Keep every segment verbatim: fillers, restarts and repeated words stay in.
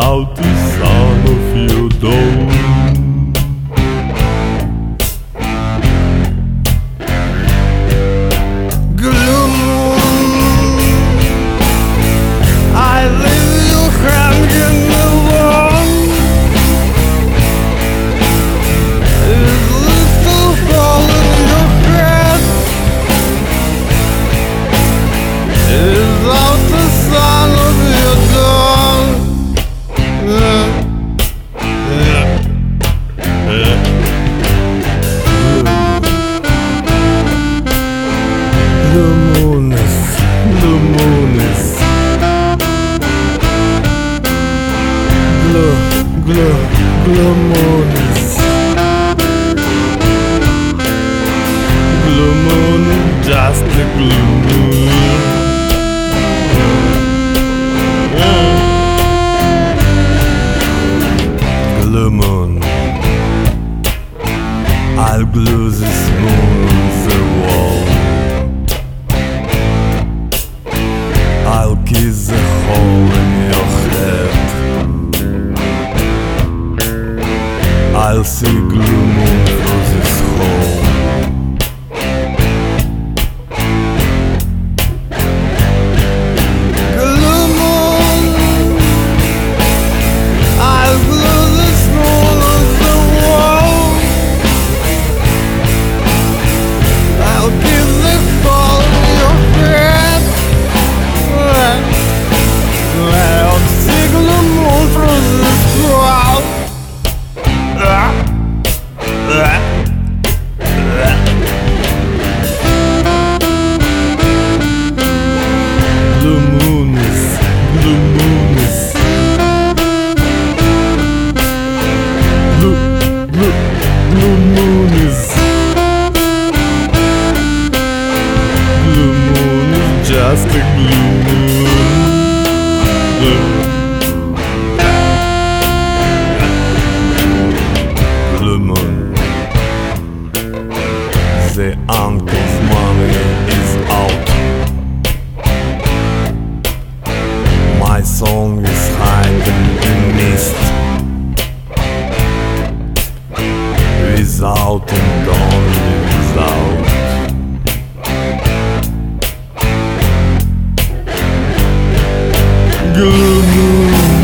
out the sound of your door. Blue moon is, blue moon is, blue, blue, blue moon is, blue moon, just a blue moon. Blue moon, I'll glue this moon on the wall. I'll kiss the hole in your head. I'll see blue moon through this hole. Blue moon, I'll glue this moon on the wall. I'll kiss the hole in your head. I'll see blue moon through this crowd. Blue moon is, blue moon is, blue, blue, blue moon is, blue moon is just a blue moon. Blue moon, the uncle's money is out. My song is hiding in mist, without and only without. Blue moon,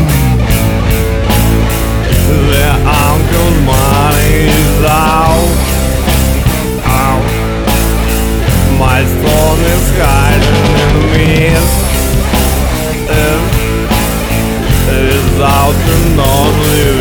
the uncle's money is out. Out. My song is hiding in the mist, without and only